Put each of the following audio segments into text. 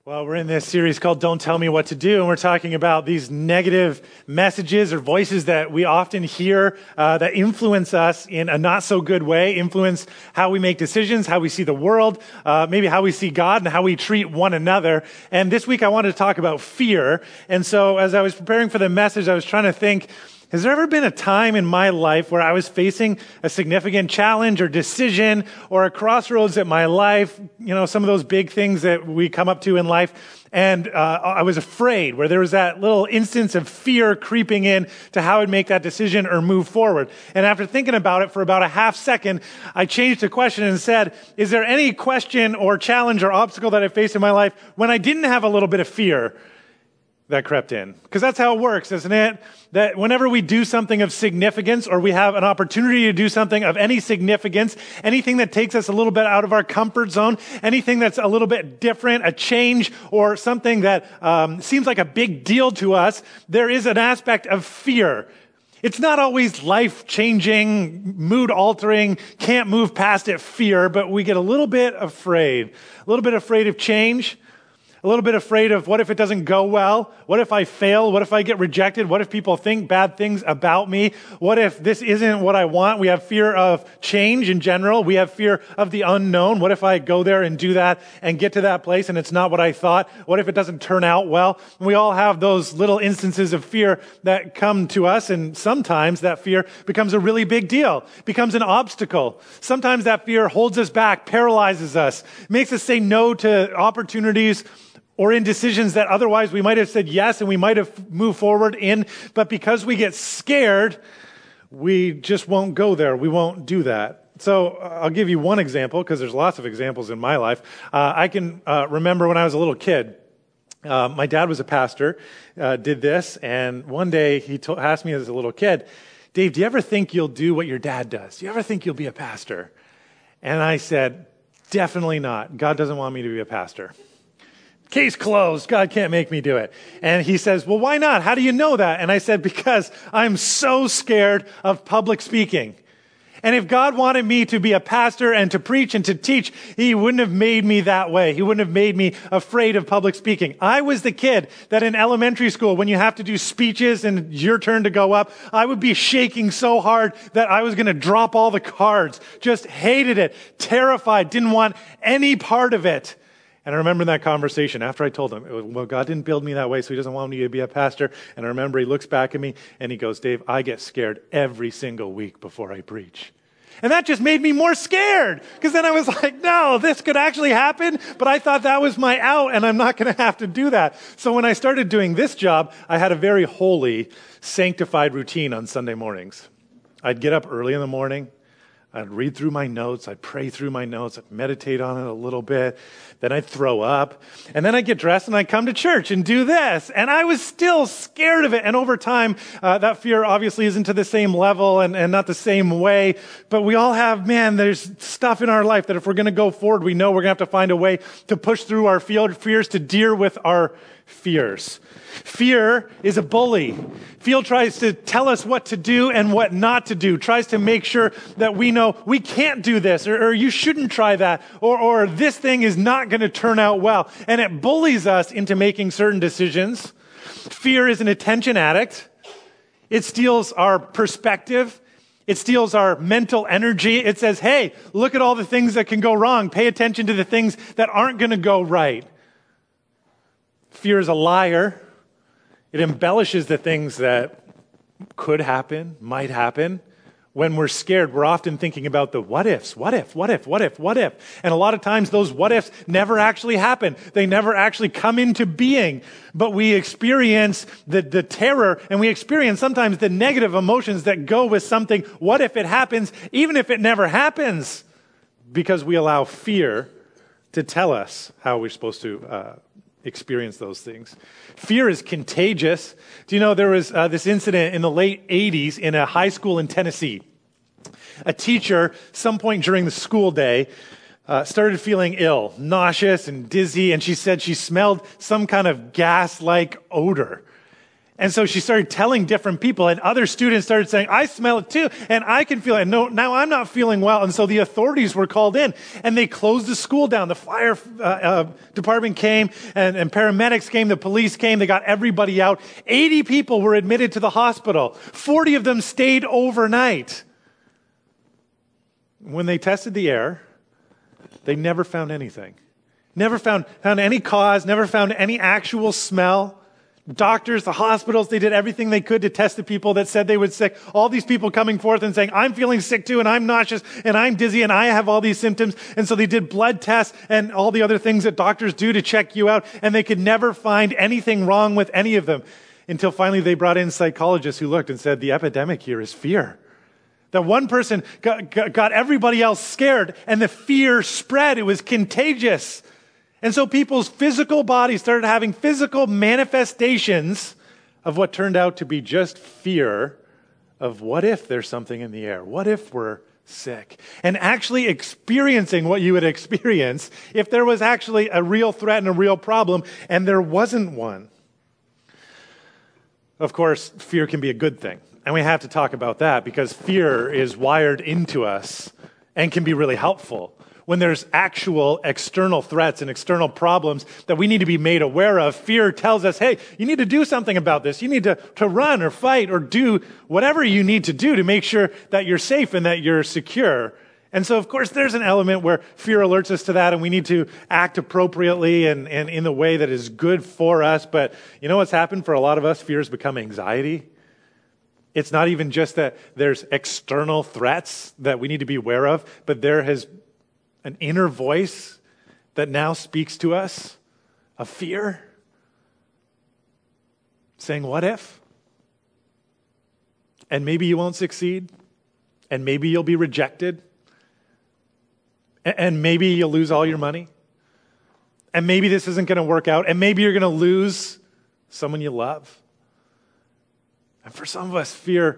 Well, we're in this series called Don't Tell Me What to Do, and we're talking about these negative messages or voices that we often hear that influence us in a not so good way, influence how we make decisions, how we see the world, maybe how we see God, and how we treat one another. And this week I wanted to talk about fear. And so as I was preparing for the message, I was trying to think, has there ever been a time in my life where I was facing a significant challenge or decision or a crossroads at my life, some of those big things that we come up to in life, and I was afraid, where there was that little instance of fear creeping in to how I'd make that decision or move forward. And after thinking about it for about a half second, I changed the question and said, is there any question or challenge or obstacle that I faced in my life when I didn't have a little bit of fear that crept in? Because that's how it works, isn't it? That whenever we do something of significance, or we have an opportunity to do something of any significance, anything that takes us a little bit out of our comfort zone, anything that's a little bit different, a change, or something that seems like a big deal to us, there is an aspect of fear. It's not always life-changing, mood-altering, can't move past it fear, but we get a little bit afraid of change, a little bit afraid of what if it doesn't go well? What if I fail? What if I get rejected? What if people think bad things about me? What if this isn't what I want? We have fear of change in general. We have fear of the unknown. What if I go there and do that and get to that place and it's not what I thought? What if it doesn't turn out well? We all have those little instances of fear that come to us, and sometimes that fear becomes a really big deal, becomes an obstacle. Sometimes that fear holds us back, paralyzes us, makes us say no to opportunities or in decisions that otherwise we might have said yes and we might have moved forward in, but because we get scared, we just won't go there. We won't do that. So I'll give you one example, because there's lots of examples in my life. I can remember when I was a little kid, my dad was a pastor, did this, and one day he asked me as a little kid, Dave, do you ever think you'll do what your dad does? Do you ever think you'll be a pastor? And I said, definitely not. God doesn't want me to be a pastor. Case closed. God can't make me do it. And he says, well, why not? How do you know that? And I said, because I'm so scared of public speaking. And if God wanted me to be a pastor and to preach and to teach, he wouldn't have made me that way. He wouldn't have made me afraid of public speaking. I was the kid that in elementary school, when you have to do speeches and it's your turn to go up, I would be shaking so hard that I was going to drop all the cards. Just hated it, terrified, didn't want any part of it. And I remember that conversation after I told him, well, God didn't build me that way, so he doesn't want me to be a pastor. And I remember he looks back at me and he goes, Dave, I get scared every single week before I preach. And that just made me more scared, because then I was like, no, this could actually happen, but I thought that was my out and I'm not going to have to do that. So when I started doing this job, I had a very holy, sanctified routine on Sunday mornings. I'd get up early in the morning. I'd read through my notes, I'd pray through my notes, I'd meditate on it a little bit, then I'd throw up, and then I'd get dressed and I'd come to church and do this. And I was still scared of it. And over time, that fear obviously isn't to the same level and not the same way, but we all have, there's stuff in our life that if we're going to go forward, we know we're going to have to find a way to push through our fears, to deal with our fears. Fear is a bully. Fear tries to tell us what to do and what not to do, tries to make sure that we know we can't do this, or you shouldn't try that, or this thing is not going to turn out well. And it bullies us into making certain decisions. Fear is an attention addict. It steals our perspective. It steals our mental energy. It says, hey, look at all the things that can go wrong. Pay attention to the things that aren't going to go right. Fear is a liar. It embellishes the things that could happen, might happen. When we're scared, we're often thinking about the what ifs. What if? And a lot of times those what ifs never actually happen. They never actually come into being. But we experience the terror, and we experience sometimes the negative emotions that go with something. What if it happens, even if it never happens? Because we allow fear to tell us how we're supposed to experience those things. Fear is contagious. Do you know there was this incident in the late 80s in a high school in Tennessee? A teacher, some point during the school day, started feeling ill, nauseous and dizzy, and she said she smelled some kind of gas-like odor. And so she started telling different people, and other students started saying, I smell it too, and I can feel it. No, now I'm not feeling well. And so the authorities were called in, and they closed the school down. The fire department came, and paramedics came, the police came, they got everybody out. 80 people were admitted to the hospital. 40 of them stayed overnight. When they tested the air, they never found anything. Never found any cause, never found any actual smell. Doctors, the hospitals, they did everything they could to test the people that said they were sick. All these people coming forth and saying, I'm feeling sick too, and I'm nauseous, and I'm dizzy, and I have all these symptoms. And so they did blood tests and all the other things that doctors do to check you out, and they could never find anything wrong with any of them until finally they brought in psychologists who looked and said, the epidemic here is fear. That one person got everybody else scared, and the fear spread. It was contagious. And so people's physical bodies started having physical manifestations of what turned out to be just fear of what if there's something in the air? What if we're sick? And actually experiencing what you would experience if there was actually a real threat and a real problem, and there wasn't one. Of course, fear can be a good thing. And we have to talk about that because fear is wired into us and can be really helpful. When there's actual external threats and external problems that we need to be made aware of, fear tells us, hey, you need to do something about this. You need to run or fight or do whatever you need to do to make sure that you're safe and that you're secure. And so, of course, there's an element where fear alerts us to that, and we need to act appropriately and in the way that is good for us. But you know what's happened for a lot of us? Fear has become anxiety. It's not even just that there's external threats that we need to be aware of, but there has an inner voice that now speaks to us of fear, saying, what if? And maybe you won't succeed, and maybe you'll be rejected, and maybe you'll lose all your money, and maybe this isn't going to work out, and maybe you're going to lose someone you love. And for some of us, fear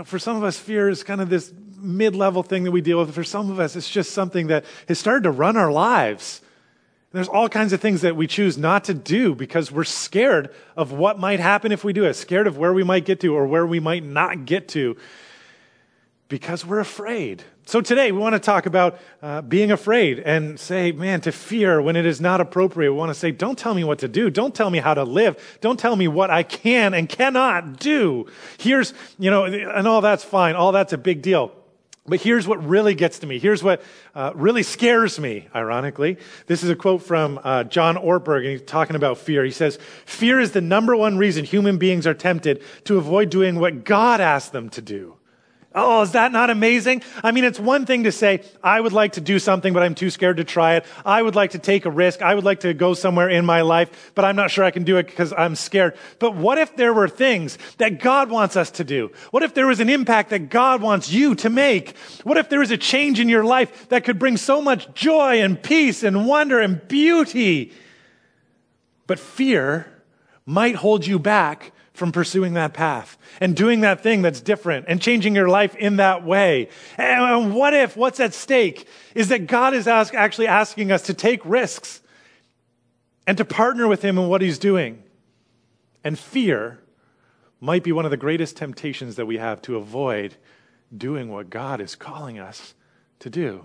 is kind of this mid-level thing that we deal with. For some of us, it's just something that has started to run our lives. There's all kinds of things that we choose not to do because we're scared of what might happen if we do it, scared of where we might get to or where we might not get to because we're afraid. So today we want to talk about being afraid and say, man, to fear when it is not appropriate. We want to say, don't tell me what to do. Don't tell me how to live. Don't tell me what I can and cannot do. Here's, and all that's fine. All that's a big deal. But here's what really gets to me. Here's what really scares me, ironically. This is a quote from John Ortberg, and he's talking about fear. He says, fear is the number one reason human beings are tempted to avoid doing what God asked them to do. Oh, is that not amazing? I mean, it's one thing to say, I would like to do something, but I'm too scared to try it. I would like to take a risk. I would like to go somewhere in my life, but I'm not sure I can do it because I'm scared. But what if there were things that God wants us to do? What if there was an impact that God wants you to make? What if there was a change in your life that could bring so much joy and peace and wonder and beauty? But fear might hold you back from pursuing that path and doing that thing that's different and changing your life in that way. And what's at stake is that God is actually asking us to take risks and to partner with him in what he's doing. And fear might be one of the greatest temptations that we have to avoid doing what God is calling us to do.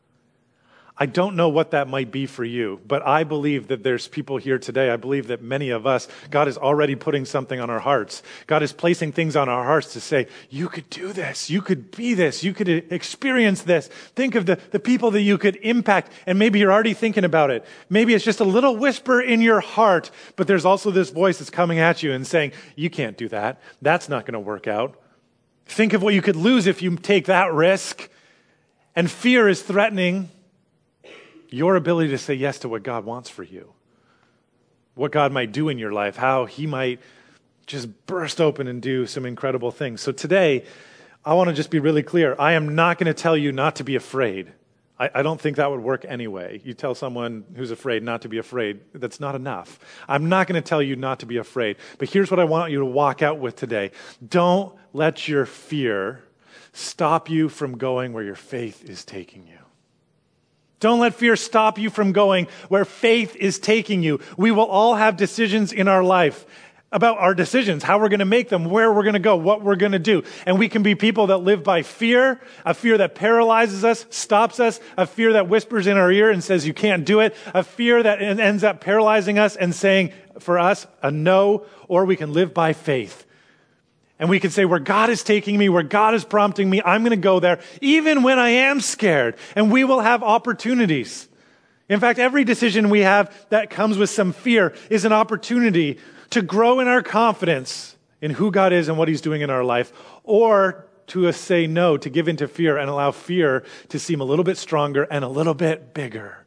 I don't know what that might be for you, but I believe that there's people here today. I believe that many of us, God is already putting something on our hearts. God is placing things on our hearts to say, you could do this, you could be this, you could experience this. Think of the people that you could impact, and maybe you're already thinking about it. Maybe it's just a little whisper in your heart, but there's also this voice that's coming at you and saying, you can't do that. That's not going to work out. Think of what you could lose if you take that risk. And fear is threatening your ability to say yes to what God wants for you, what God might do in your life, how he might just burst open and do some incredible things. So today, I want to just be really clear. I am not going to tell you not to be afraid. I don't think that would work anyway. You tell someone who's afraid not to be afraid, that's not enough. I'm not going to tell you not to be afraid. But here's what I want you to walk out with today. Don't let your fear stop you from going where your faith is taking you. Don't let fear stop you from going where faith is taking you. We will all have decisions in our life. about our decisions, how we're going to make them, where we're going to go, what we're going to do. And we can be people that live by fear, a fear that paralyzes us, stops us, a fear that whispers in our ear and says, you can't do it, a fear that ends up paralyzing us and saying, for us, a no, or we can live by faith. And we can say, where God is taking me, where God is prompting me, I'm going to go there, even when I am scared. And we will have opportunities. In fact, every decision we have that comes with some fear is an opportunity to grow in our confidence in who God is and what he's doing in our life, or to say no, to give into fear and allow fear to seem a little bit stronger and a little bit bigger.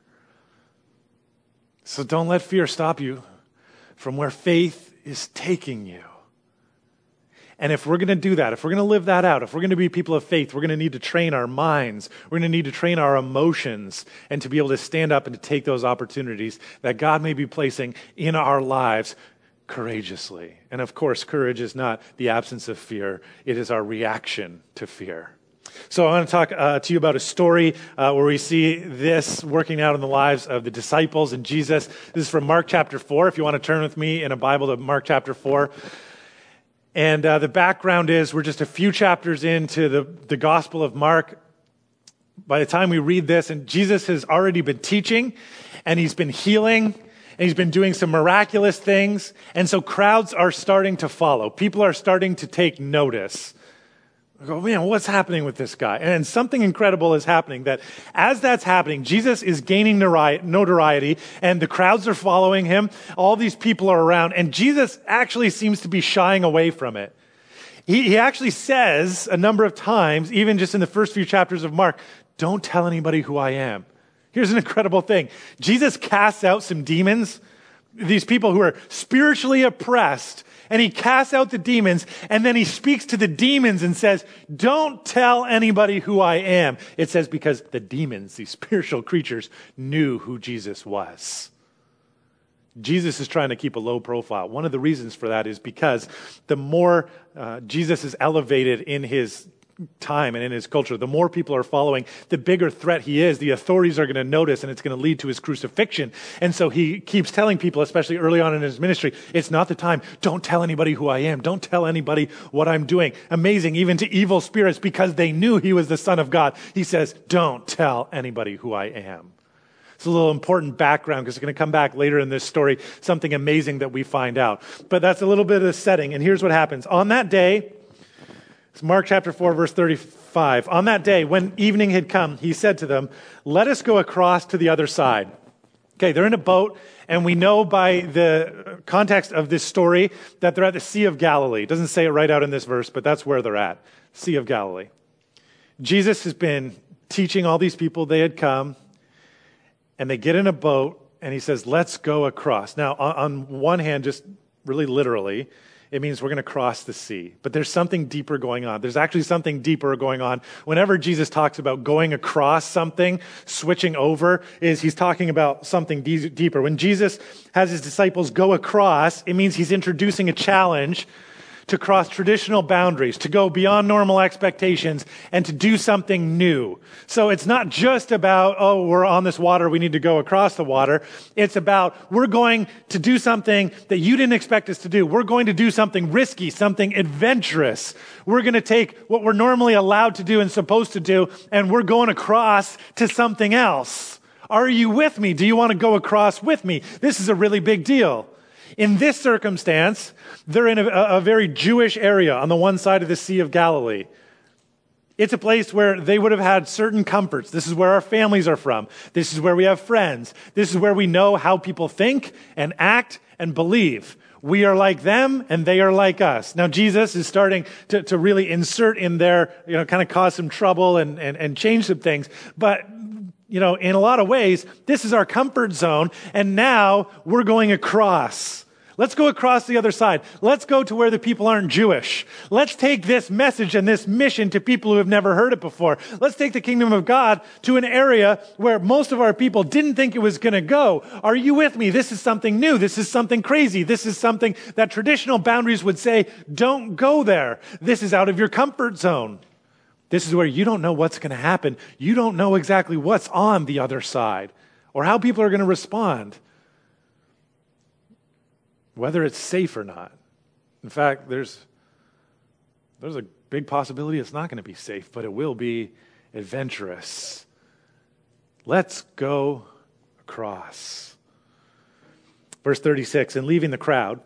So don't let fear stop you from where faith is taking you. And if we're going to do that, if we're going to live that out, if we're going to be people of faith, we're going to need to train our minds. We're going to need to train our emotions and to be able to stand up and to take those opportunities that God may be placing in our lives courageously. And of course, courage is not the absence of fear. It is our reaction to fear. So I want to talk to you about a story where we see this working out in the lives of the disciples and Jesus. This is from Mark chapter 4. If you want to turn with me in a Bible to Mark chapter 4. And the background is we're just a few chapters into the Gospel of Mark. By the time we read this, and Jesus has already been teaching, and he's been healing, and he's been doing some miraculous things. And so crowds are starting to follow. People are starting to take notice. I go, man, what's happening with this guy? And something incredible is happening, that as that's happening, Jesus is gaining notoriety, and the crowds are following him. All these people are around, and Jesus actually seems to be shying away from it. He actually says a number of times, even just in the first few chapters of Mark, don't tell anybody who I am. Here's an incredible thing. Jesus casts out some demons, these people who are spiritually oppressed, and he casts out the demons, and then he speaks to the demons and says, don't tell anybody who I am. It says because the demons, these spiritual creatures, knew who Jesus was. Jesus is trying to keep a low profile. One of the reasons for that is because the more Jesus is elevated in his time and in his culture, the more people are following, the bigger threat he is. The authorities are going to notice, and it's going to lead to his crucifixion. And so he keeps telling people, especially early on in his ministry, it's not the time. Don't tell anybody who I am. Don't tell anybody what I'm doing. Amazing, even to evil spirits, because they knew he was the Son of God. He says, don't tell anybody who I am. It's a little important background because it's going to come back later in this story, something amazing that we find out. But that's a little bit of the setting. And here's what happens. On that day, it's Mark chapter 4, verse 35. On that day, when evening had come, he said to them, let us go across to the other side. Okay, they're in a boat, and we know by the context of this story that they're at the Sea of Galilee. It doesn't say it right out in this verse, but that's where they're at, Sea of Galilee. Jesus has been teaching all these people. They had come, and they get in a boat, and he says, let's go across. Now, on one hand, just really literally, it means we're going to cross the sea. But there's something deeper going on. There's actually something deeper going on. Whenever Jesus talks about going across something, switching over, he's talking about something deeper. When Jesus has his disciples go across, it means he's introducing a challenge to cross traditional boundaries, to go beyond normal expectations, and to do something new. So it's not just about, oh, we're on this water, we need to go across the water. It's about, we're going to do something that you didn't expect us to do. We're going to do something risky, something adventurous. We're going to take what we're normally allowed to do and supposed to do, and we're going across to something else. Are you with me? Do you want to go across with me? This is a really big deal. In this circumstance, they're in a very Jewish area on the one side of the Sea of Galilee. It's a place where they would have had certain comforts. This is where our families are from. This is where we have friends. This is where we know how people think and act and believe. We are like them and they are like us. Now, Jesus is starting to really insert in there, kind of cause some trouble and change some things. But in a lot of ways, this is our comfort zone, and now we're going across. Let's go across the other side. Let's go to where the people aren't Jewish. Let's take this message and this mission to people who have never heard it before. Let's take the kingdom of God to an area where most of our people didn't think it was going to go. Are you with me? This is something new. This is something crazy. This is something that traditional boundaries would say, don't go there. This is out of your comfort zone. This is where you don't know what's going to happen. You don't know exactly what's on the other side or how people are going to respond, whether it's safe or not. In fact, there's a big possibility it's not going to be safe, but it will be adventurous. Let's go across. Verse 36, and leaving the crowd,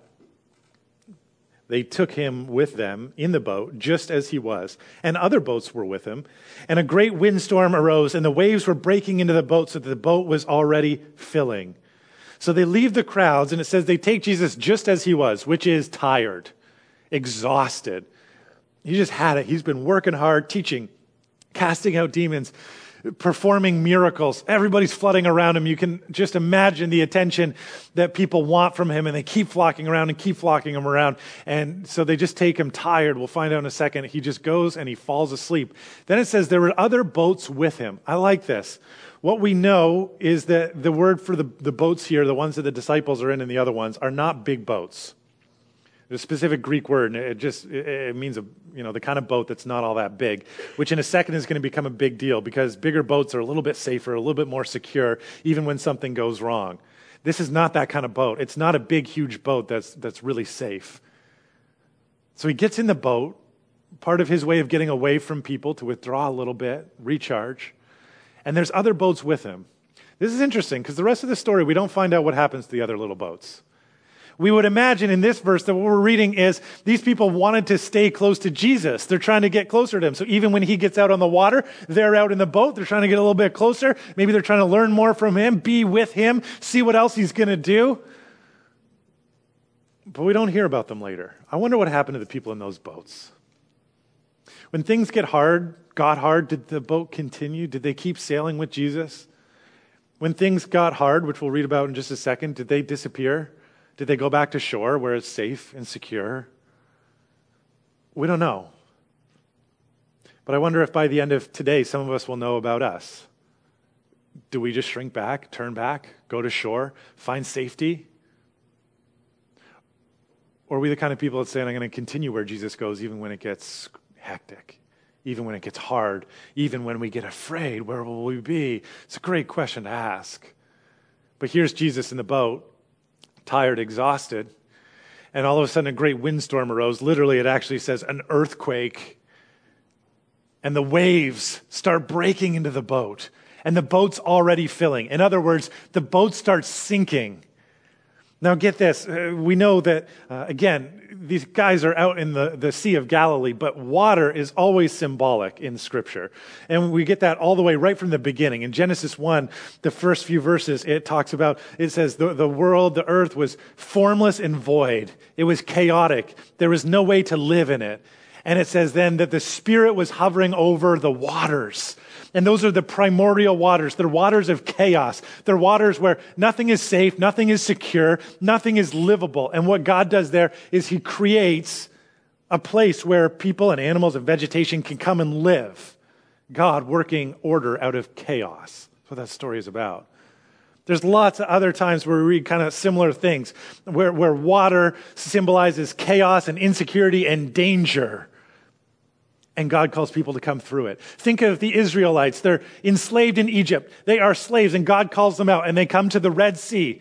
they took him with them in the boat, just as he was, and other boats were with him. And a great windstorm arose, and the waves were breaking into the boat, so that the boat was already filling. So they leave the crowds, and it says they take Jesus just as he was, which is tired, exhausted. He just had it. He's been working hard, teaching, casting out demons, performing miracles. Everybody's flooding around him. You can just imagine the attention that people want from him, and they keep flocking around and keep flocking him around. And so they just take him tired. We'll find out in a second. He just goes and he falls asleep. Then it says there were other boats with him. I like this. What we know is that the word for the boats here, the ones that the disciples are in and the other ones, are not big boats. There's a specific Greek word, and it means the kind of boat that's not all that big, which in a second is going to become a big deal because bigger boats are a little bit safer, a little bit more secure, even when something goes wrong. This is not that kind of boat. It's not a big, huge boat that's really safe. So he gets in the boat, part of his way of getting away from people to withdraw a little bit, recharge, and there's other boats with him. This is interesting because the rest of the story, we don't find out what happens to the other little boats. We would imagine in this verse that what we're reading is these people wanted to stay close to Jesus. They're trying to get closer to him. So even when he gets out on the water, they're out in the boat. They're trying to get a little bit closer. Maybe they're trying to learn more from him, be with him, see what else he's going to do. But we don't hear about them later. I wonder what happened to the people in those boats. When things got hard, did the boat continue? Did they keep sailing with Jesus? When things got hard, which we'll read about in just a second, did they disappear? Did they go back to shore where it's safe and secure? We don't know. But I wonder if by the end of today, some of us will know about us. Do we just shrink back, turn back, go to shore, find safety? Or are we the kind of people that say, I'm going to continue where Jesus goes even when it gets hectic, even when it gets hard, even when we get afraid, where will we be? It's a great question to ask. But here's Jesus in the boat, tired, exhausted, and all of a sudden a great windstorm arose. Literally, it actually says an earthquake, and the waves start breaking into the boat, and the boat's already filling. In other words, the boat starts sinking. Now get this, we know that, again, these guys are out in the Sea of Galilee, but water is always symbolic in Scripture. And we get that all the way right from the beginning. In Genesis 1, the first few verses, it says the world, the earth was formless and void. It was chaotic. There was no way to live in it. And it says then that the Spirit was hovering over the waters. And those are the primordial waters. They're waters of chaos. They're waters where nothing is safe, nothing is secure, nothing is livable. And what God does there is he creates a place where people and animals and vegetation can come and live. God working order out of chaos. That's what that story is about. There's lots of other times where we read kind of similar things, where water symbolizes chaos and insecurity and danger. And God calls people to come through it. Think of the Israelites. They're enslaved in Egypt. They are slaves, and God calls them out, and they come to the Red Sea.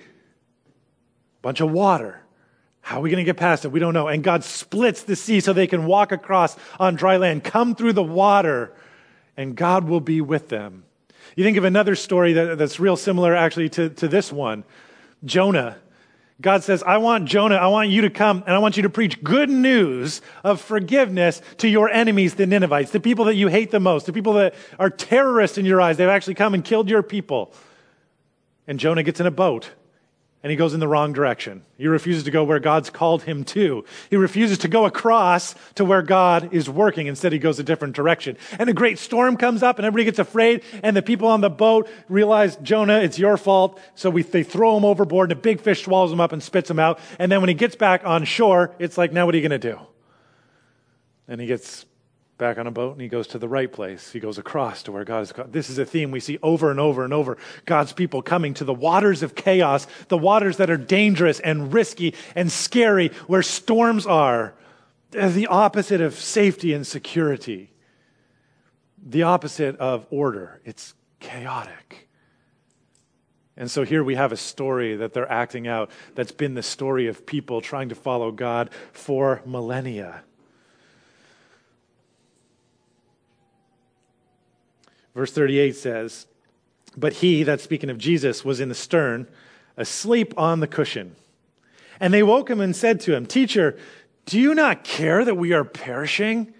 Bunch of water. How are we going to get past it? We don't know. And God splits the sea so they can walk across on dry land, come through the water, and God will be with them. You think of another story that's real similar actually to this one. Jonah. God says, I want you to come and I want you to preach good news of forgiveness to your enemies, the Ninevites, the people that you hate the most, the people that are terrorists in your eyes. They've actually come and killed your people. And Jonah gets in a boat and he goes in the wrong direction. He refuses to go where God's called him to. He refuses to go across to where God is working. Instead, he goes a different direction. And a great storm comes up and everybody gets afraid. And the people on the boat realize, Jonah, it's your fault. So they throw him overboard and a big fish swallows him up and spits him out. And then when he gets back on shore, it's like, now what are you going to do? And he gets back on a boat and he goes to the right place. He goes across to where God is. This is a theme we see over and over and over. God's people coming to the waters of chaos, the waters that are dangerous and risky and scary, where storms are. The opposite of safety and security. The opposite of order. It's chaotic. And so here we have a story that they're acting out that's been the story of people trying to follow God for millennia. Verse 38 says, "But he," that's speaking of Jesus, "was in the stern, asleep on the cushion. And they woke him and said to him, 'Teacher, do you not care that we are perishing?'"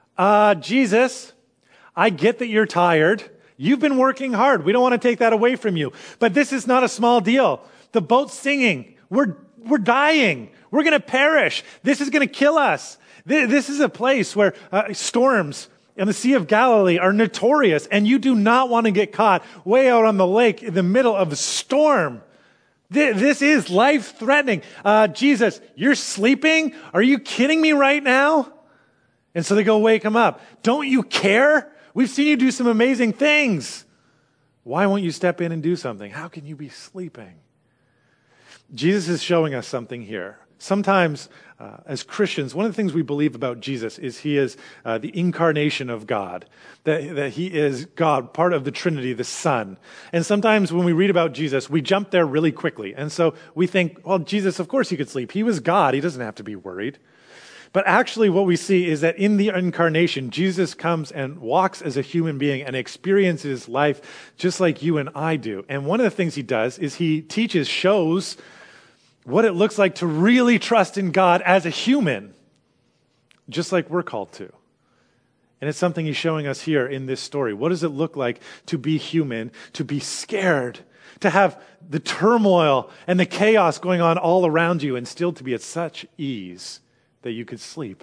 Jesus, I get that you're tired. You've been working hard. We don't want to take that away from you. But this is not a small deal. The boat's singing. We're dying. We're going to perish. This is going to kill us. This is a place where storms and the Sea of Galilee are notorious, and you do not want to get caught way out on the lake in the middle of a storm. This is life-threatening. Jesus, you're sleeping? Are you kidding me right now? And so they go wake him up. Don't you care? We've seen you do some amazing things. Why won't you step in and do something? How can you be sleeping? Jesus is showing us something here. Sometimes, as Christians, one of the things we believe about Jesus is he is the incarnation of God, that he is God, part of the Trinity, the Son. And sometimes when we read about Jesus, we jump there really quickly. And so we think, well, Jesus, of course he could sleep. He was God. He doesn't have to be worried. But actually what we see is that in the incarnation, Jesus comes and walks as a human being and experiences life just like you and I do. And one of the things he does is he shows what it looks like to really trust in God as a human, just like we're called to. And it's something he's showing us here in this story. What does it look like to be human, to be scared, to have the turmoil and the chaos going on all around you and still to be at such ease that you could sleep?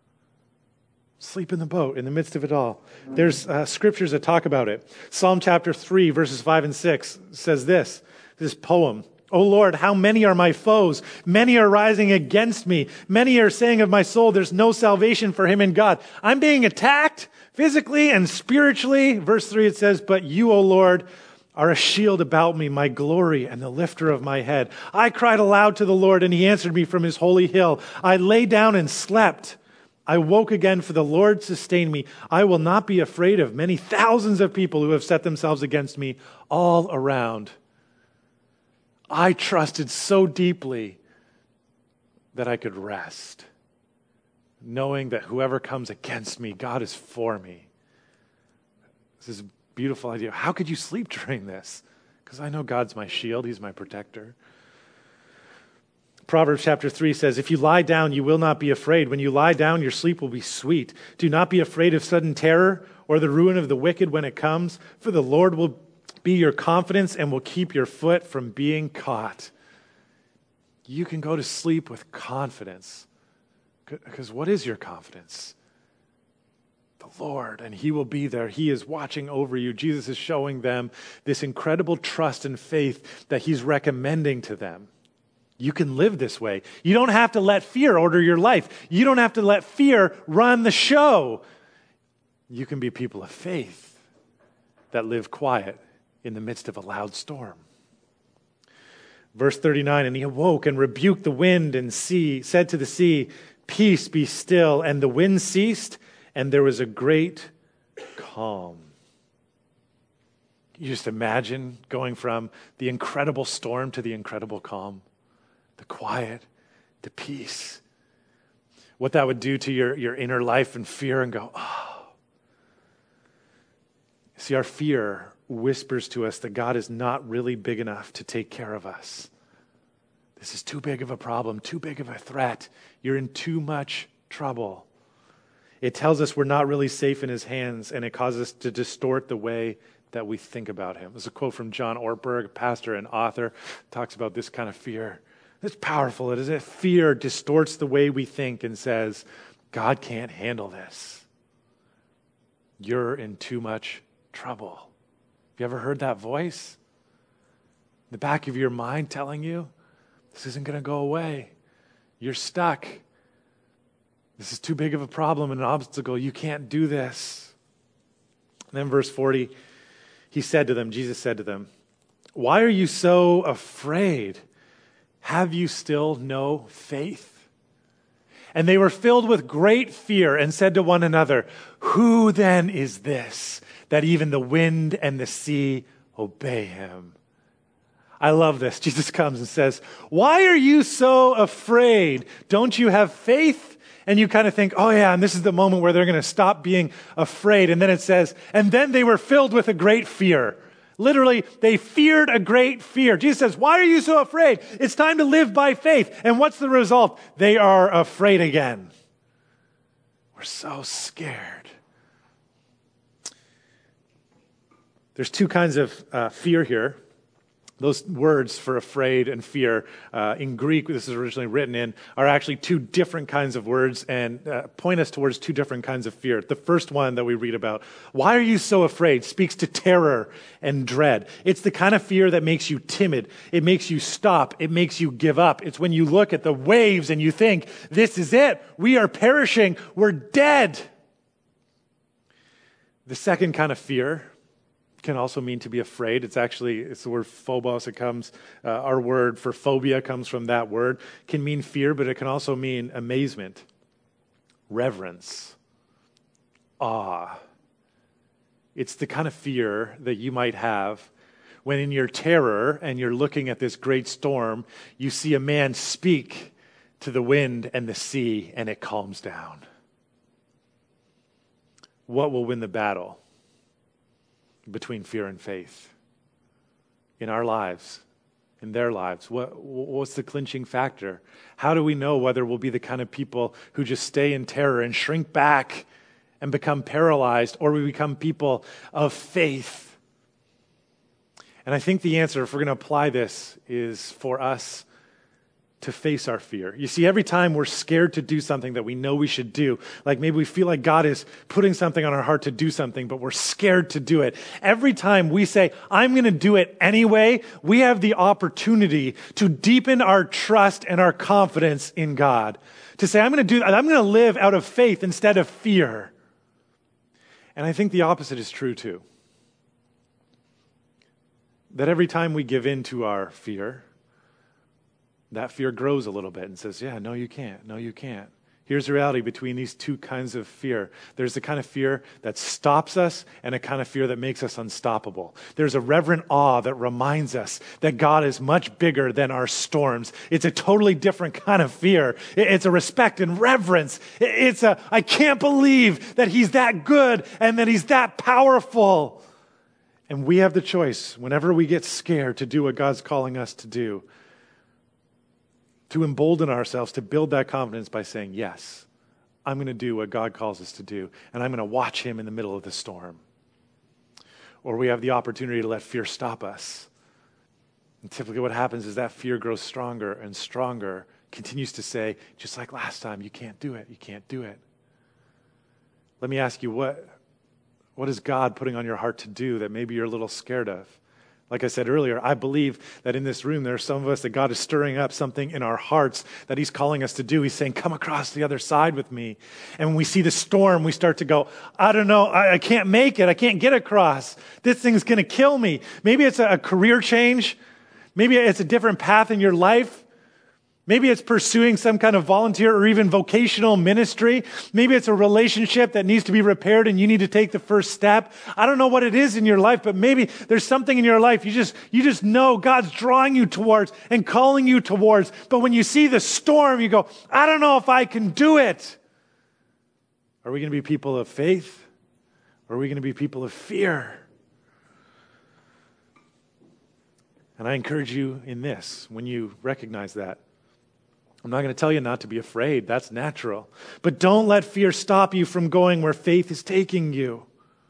Sleep in the boat in the midst of it all. There's scriptures that talk about it. Psalm chapter 3, verses 5 and 6 says this poem. "O Lord, how many are my foes? Many are rising against me. Many are saying of my soul, there's no salvation for him in God." I'm being attacked physically and spiritually. Verse 3, it says, "But you, O Lord, are a shield about me, my glory and the lifter of my head. I cried aloud to the Lord, and he answered me from his holy hill. I lay down and slept. I woke again, for the Lord sustained me. I will not be afraid of many thousands of people who have set themselves against me all around." I trusted so deeply that I could rest, knowing that whoever comes against me, God is for me. This is a beautiful idea. How could you sleep during this? Because I know God's my shield. He's my protector. Proverbs chapter 3 says, "If you lie down, you will not be afraid. When you lie down, your sleep will be sweet. Do not be afraid of sudden terror or the ruin of the wicked when it comes, for the Lord will be your confidence and will keep your foot from being caught." You can go to sleep with confidence. Because what is your confidence? The Lord, and he will be there. He is watching over you. Jesus is showing them this incredible trust and faith that he's recommending to them. You can live this way. You don't have to let fear order your life. You don't have to let fear run the show. You can be people of faith that live quiet in the midst of a loud storm. Verse 39, "And he awoke and rebuked the wind and said to the sea, 'Peace, be still.' And the wind ceased, and there was a great calm." You just imagine going from the incredible storm to the incredible calm, the quiet, the peace. What that would do to your inner life and fear and go, oh. See, our fear whispers to us that God is not really big enough to take care of us. This is too big of a problem, too big of a threat. You're in too much trouble. It tells us we're not really safe in his hands, and it causes us to distort the way that we think about him. There's a quote from John Ortberg, pastor and author, talks about this kind of fear. It's powerful. It is as if fear distorts the way we think and says, God can't handle this. You're in too much trouble. Have you ever heard that voice in the back of your mind telling you, this isn't going to go away. You're stuck. This is too big of a problem and an obstacle. You can't do this. And then verse 40, Jesus said to them, "Why are you so afraid? Have you still no faith?" And they were filled with great fear and said to one another, "Who then is this, that even the wind and the sea obey him?" I love this. Jesus comes and says, "Why are you so afraid? Don't you have faith?" And you kind of think, oh yeah, and this is the moment where they're going to stop being afraid. And then it says, and then they were filled with a great fear. Literally, they feared a great fear. Jesus says, why are you so afraid? It's time to live by faith. And what's the result? They are afraid again. We're so scared. There's two kinds of fear here. Those words for afraid and fear in Greek, this is originally written in, are actually two different kinds of words and point us towards two different kinds of fear. The first one that we read about, why are you so afraid, speaks to terror and dread. It's the kind of fear that makes you timid. It makes you stop. It makes you give up. It's when you look at the waves and you think, this is it. We are perishing. We're dead. The second kind of fear can also mean to be afraid. It's the word phobos. It comes, our word for phobia comes from that word. It can mean fear, but it can also mean amazement, reverence, awe. It's the kind of fear that you might have when in your terror and you're looking at this great storm, you see a man speak to the wind and the sea and it calms down. What will win the battle between fear and faith in our lives, in their lives? What's the clinching factor? How do we know whether we'll be the kind of people who just stay in terror and shrink back and become paralyzed, or we become people of faith? And I think the answer, if we're going to apply this, is for us to face our fear. You see, every time we're scared to do something that we know we should do, like maybe we feel like God is putting something on our heart to do something, but we're scared to do it. Every time we say, I'm going to do it anyway, we have the opportunity to deepen our trust and our confidence in God. To say, I'm going to live out of faith instead of fear. And I think the opposite is true too. That every time we give in to our fear, that fear grows a little bit and says, yeah, no, you can't. No, you can't. Here's the reality between these two kinds of fear. There's the kind of fear that stops us and a kind of fear that makes us unstoppable. There's a reverent awe that reminds us that God is much bigger than our storms. It's a totally different kind of fear. It's a respect and reverence. I can't believe that he's that good and that he's that powerful. And we have the choice whenever we get scared to do what God's calling us to do, to embolden ourselves to build that confidence by saying, yes, I'm going to do what God calls us to do, and I'm going to watch him in the middle of the storm. Or we have the opportunity to let fear stop us. And typically what happens is that fear grows stronger and stronger, continues to say, just like last time, you can't do it, you can't do it. Let me ask you, what is God putting on your heart to do that maybe you're a little scared of? Like I said earlier, I believe that in this room, there are some of us that God is stirring up something in our hearts that he's calling us to do. He's saying, come across the other side with me. And when we see the storm, we start to go, I don't know, I can't make it. I can't get across. This thing's going to kill me. Maybe it's a career change. Maybe it's a different path in your life. Maybe it's pursuing some kind of volunteer or even vocational ministry. Maybe it's a relationship that needs to be repaired and you need to take the first step. I don't know what it is in your life, but maybe there's something in your life you just know God's drawing you towards and calling you towards. But when you see the storm, you go, I don't know if I can do it. Are we going to be people of faith? Or are we going to be people of fear? And I encourage you in this, when you recognize that, I'm not going to tell you not to be afraid. That's natural. But don't let fear stop you from going where faith is taking you.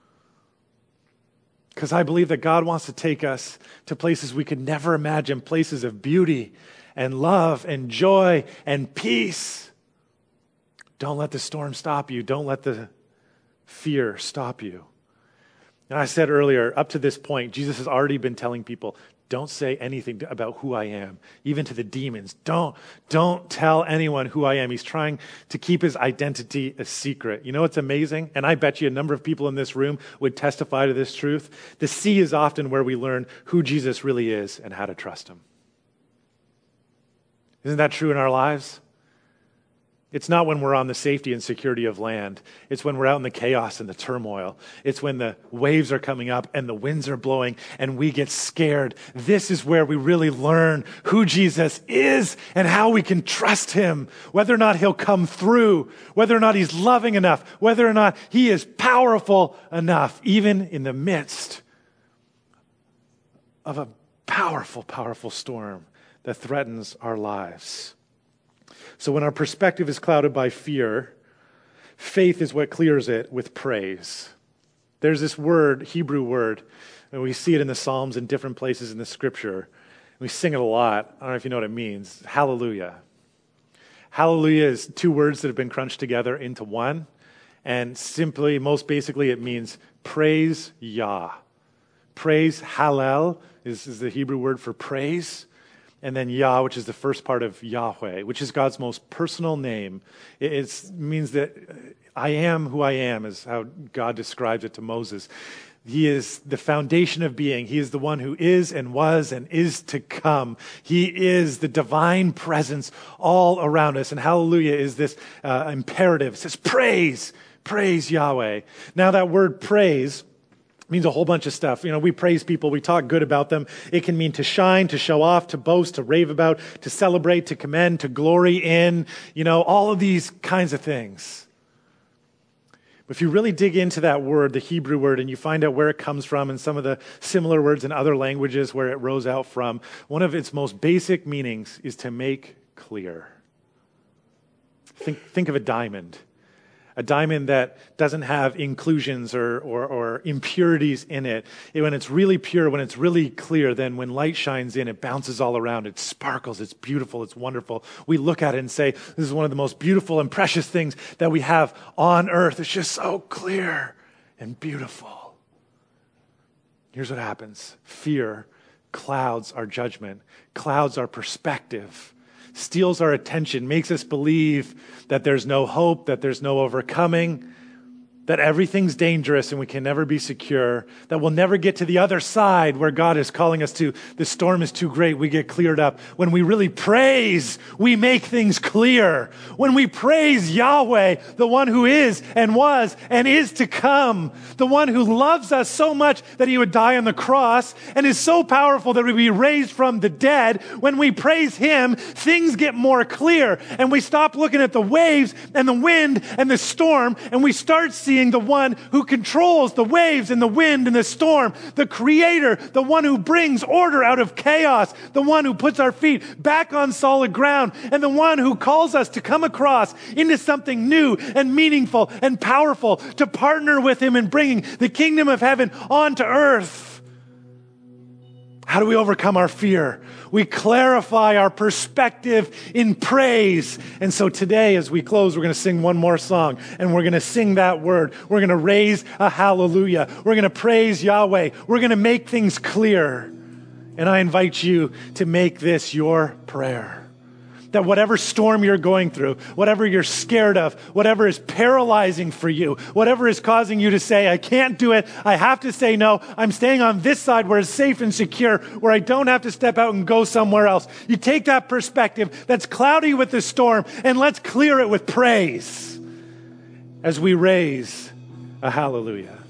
Because I believe that God wants to take us to places we could never imagine, places of beauty and love and joy and peace. Don't let the storm stop you. Don't let the fear stop you. And I said earlier, up to this point, Jesus has already been telling people, don't say anything about who I am, even to the demons. Don't tell anyone who I am. He's trying to keep his identity a secret. You know what's amazing? And I bet you a number of people in this room would testify to this truth. The sea is often where we learn who Jesus really is and how to trust him. Isn't that true in our lives? It's not when we're on the safety and security of land. It's when we're out in the chaos and the turmoil. It's when the waves are coming up and the winds are blowing and we get scared. This is where we really learn who Jesus is and how we can trust him, whether or not he'll come through, whether or not he's loving enough, whether or not he is powerful enough, even in the midst of a powerful, powerful storm that threatens our lives. So when our perspective is clouded by fear, faith is what clears it with praise. There's this word, Hebrew word, and we see it in the Psalms and different places in the Scripture. We sing it a lot. I don't know if you know what it means. Hallelujah. Hallelujah is two words that have been crunched together into one. And simply, most basically, it means praise Yah. Praise, Hallel, is the Hebrew word for praise. And then Yah, which is the first part of Yahweh, which is God's most personal name. It means that I am who I am, is how God describes it to Moses. He is the foundation of being. He is the one who is and was and is to come. He is the divine presence all around us. And hallelujah is this imperative. It says, praise Yahweh. Now that word praise means a whole bunch of stuff. You know, we praise people, we talk good about them. It can mean to shine, to show off, to boast, to rave about, to celebrate, to commend, to glory in, all of these kinds of things. But if you really dig into that word, the Hebrew word, and you find out where it comes from and some of the similar words in other languages where it rose out from, one of its most basic meanings is to make clear. Think of a diamond. A diamond that doesn't have inclusions or impurities in it. When it's really pure, when it's really clear, then when light shines in, it bounces all around. It sparkles. It's beautiful. It's wonderful. We look at it and say, this is one of the most beautiful and precious things that we have on earth. It's just so clear and beautiful. Here's what happens. Fear clouds our judgment, clouds our perspective, steals our attention, makes us believe that there's no hope, that there's no overcoming, that everything's dangerous and we can never be secure, that we'll never get to the other side where God is calling us to. The storm is too great, we get cleared up. When we really praise, we make things clear. When we praise Yahweh, the one who is and was and is to come, the one who loves us so much that he would die on the cross and is so powerful that we be raised from the dead, when we praise him, things get more clear and we stop looking at the waves and the wind and the storm and we start seeing the one who controls the waves and the wind and the storm, the creator, the one who brings order out of chaos, the one who puts our feet back on solid ground, and the one who calls us to come across into something new and meaningful and powerful, to partner with him in bringing the kingdom of heaven onto earth. How do we overcome our fear? We clarify our perspective in praise. And so today, as we close, we're going to sing one more song, and we're going to sing that word. We're going to raise a hallelujah. We're going to praise Yahweh. We're going to make things clear. And I invite you to make this your prayer. That whatever storm you're going through, whatever you're scared of, whatever is paralyzing for you, whatever is causing you to say, I can't do it, I have to say no, I'm staying on this side where it's safe and secure, where I don't have to step out and go somewhere else. You take that perspective that's cloudy with the storm, and let's clear it with praise as we raise a hallelujah.